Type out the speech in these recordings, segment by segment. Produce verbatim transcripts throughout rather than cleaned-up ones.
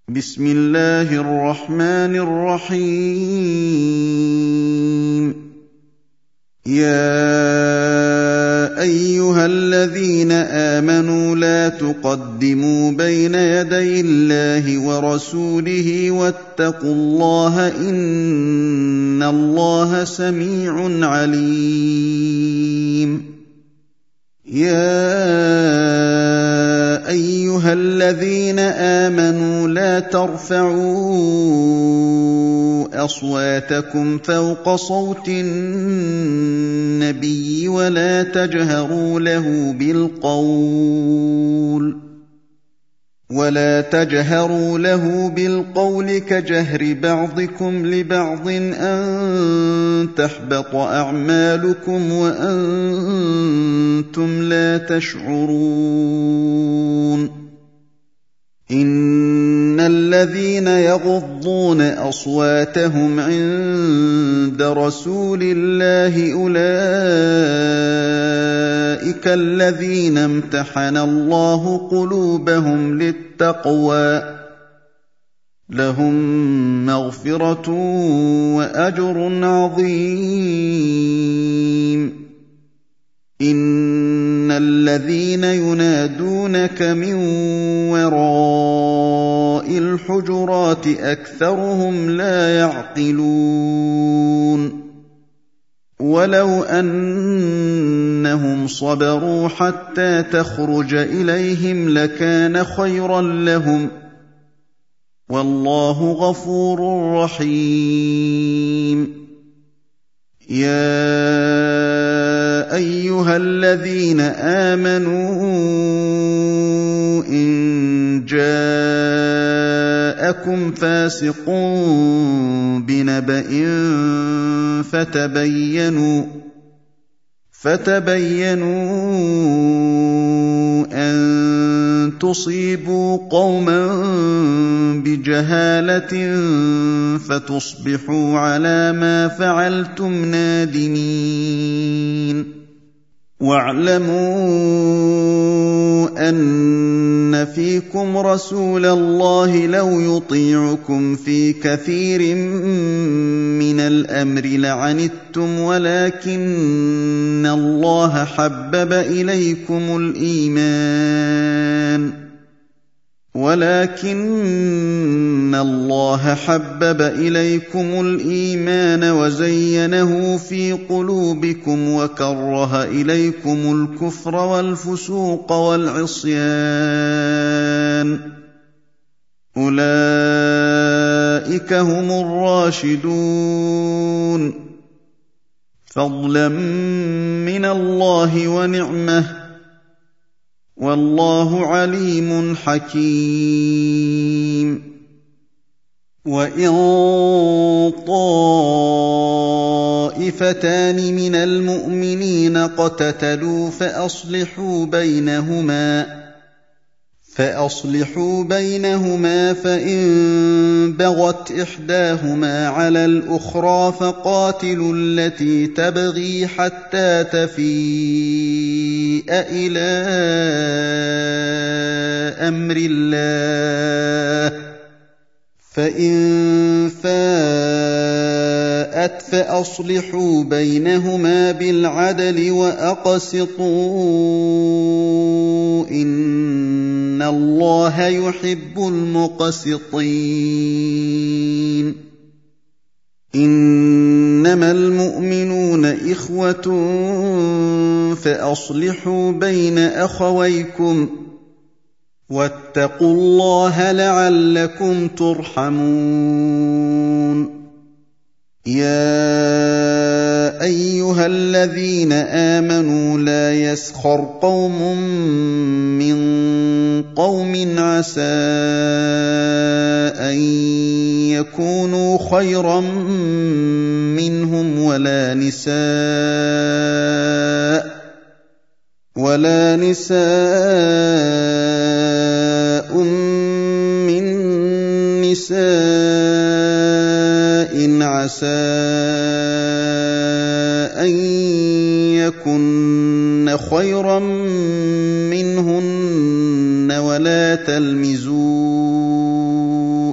بسم الله الرحمن الرحيم يا أيها الذين آمنوا لا تقدموا بين يدي الله ورسوله واتقوا الله إن الله سميع عليم يا أيها الذين آمنوا لا ترفعوا أصواتكم فوق صوت النبي ولا تجهروا له بالقول ولا تجهروا له بالقول كجهر بعضكم لبعض أن تحبط أعمالكم وأنتم لا تشعرون إن الذين يغضون أصواتهم عند رسول الله أولئك الذين امتحن الله قلوبهم للتقوى لهم مغفرة وأجر عظيم إن الذين ينادونك من وراء الحجرات أكثرهم لا يعقلون ولو أنهم صبروا حتى تخرج إليهم لكان خيرا لهم والله غفور رحيم يا أيها الذين آمنوا إن جاءكم فاسق بنبأ فتبينوا فتبينوا أن تصيبوا قوما بجهالة فتصبحوا على ما فعلتم نادمين واعلموا أن فيكم رسول الله لو يطيعكم في كثير من الأمر لعنتم ولكن الله حبب إليكم الإيمان ولكن الله حبب إليكم الإيمان وزينه في قلوبكم وكره إليكم الكفر والفسوق والعصيان أولئك هم الراشدون فضلا من الله ونعمه والله عليم حكيم وإن طائفتان من المؤمنين اقتتلوا فأصلحوا بينهما فأصلحوا بينهما فإن بغت إحداهما على الأخرى فقاتلوا التي تبغي حتى تفيء إلى أمر الله فإن فاءت فأصلحوا بينهما بالعدل وأقسطوا إن الله يحب المقسطين إنما المؤمنون إخوة فأصلحوا بين أخويكم واتقوا الله لعلكم ترحمون يا أيها الذين آمنوا لا يسخر قوم من قوم عسى أن يكونوا خيرا منهم ولا نساء ولا نساء من نساء عسى أن يكن خيرا منهن ولا تلمزوا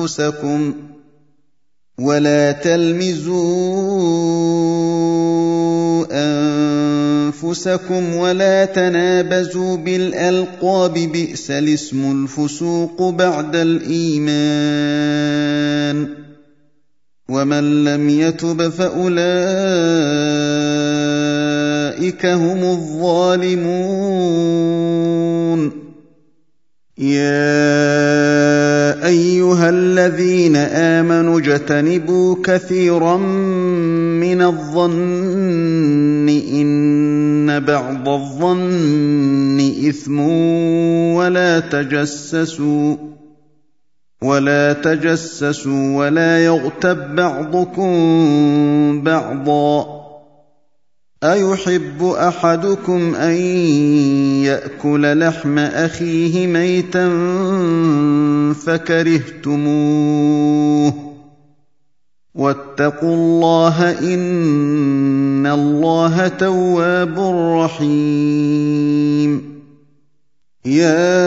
أنفسكم ولا تلمزوا أنفسكم ولا تنابزوا بالألقاب بئس الاسم الفسوق بعد الإيمان ومن لم يتب فأولئك هم الظالمون يا أيها الذين آمنوا اجتنبوا كثيرا من الظن إن بعض الظن إثم ولا تجسسوا ولا تجسسوا ولا يغتب بعضكم بعضا أيحب أحدكم أن يأكل لحم أخيه ميتا فكرهتموه واتقوا الله إن الله تواب رحيم يا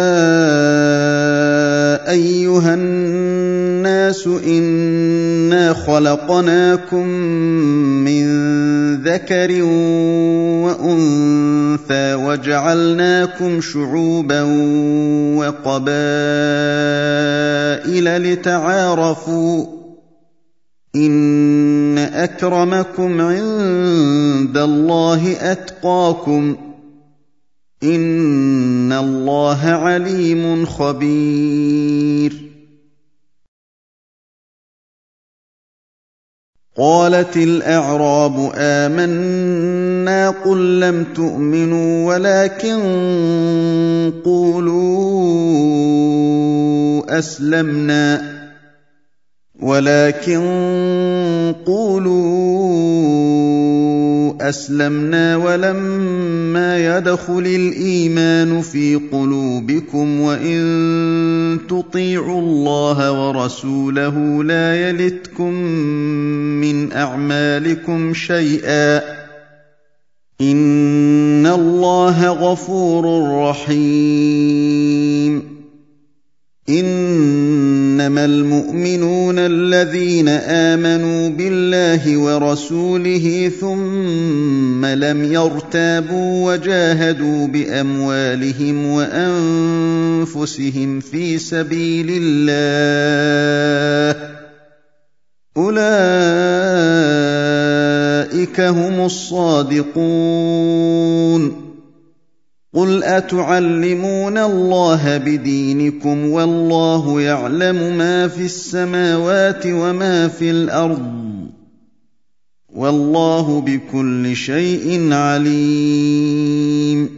أيها الناس إنا خلقناكم من ذكر وأنثى وجعلناكم شعوبا وقبائل لتعارفوا إن أكرمكم عند الله أتقاكم إن الله عليم خبير قالت الأعراب آمنا قل لم تؤمنوا ولكن قولوا أسلمنا ولكن قولوا أسلمنا ولما يدخل الإيمان في قلوبكم وإن تطيعوا الله ورسوله لا يلتكم من أعمالكم شيئا إن الله غفور رحيم إنما المؤمنون الذين آمنوا بالله ورسوله ثم لم يرتابوا وجاهدوا بأموالهم وأنفسهم في سبيل الله أولئك هم الصادقون قل أتعلمون الله بدينكم والله يعلم ما في السماوات وما في الأرض والله بكل شيء عليم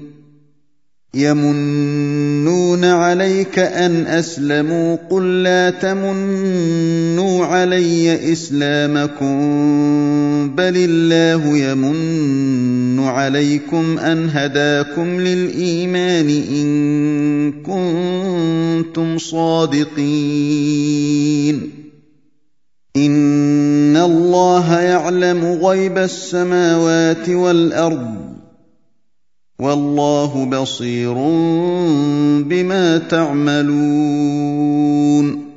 يمنون عليك أن أسلموا قل لا تمنوا علي إسلامكم بل الله يمن عليكم أن هداكم للإيمان إن كنتم صادقين إن الله يعلم غيب السماوات والأرض والله بصير بما تعملون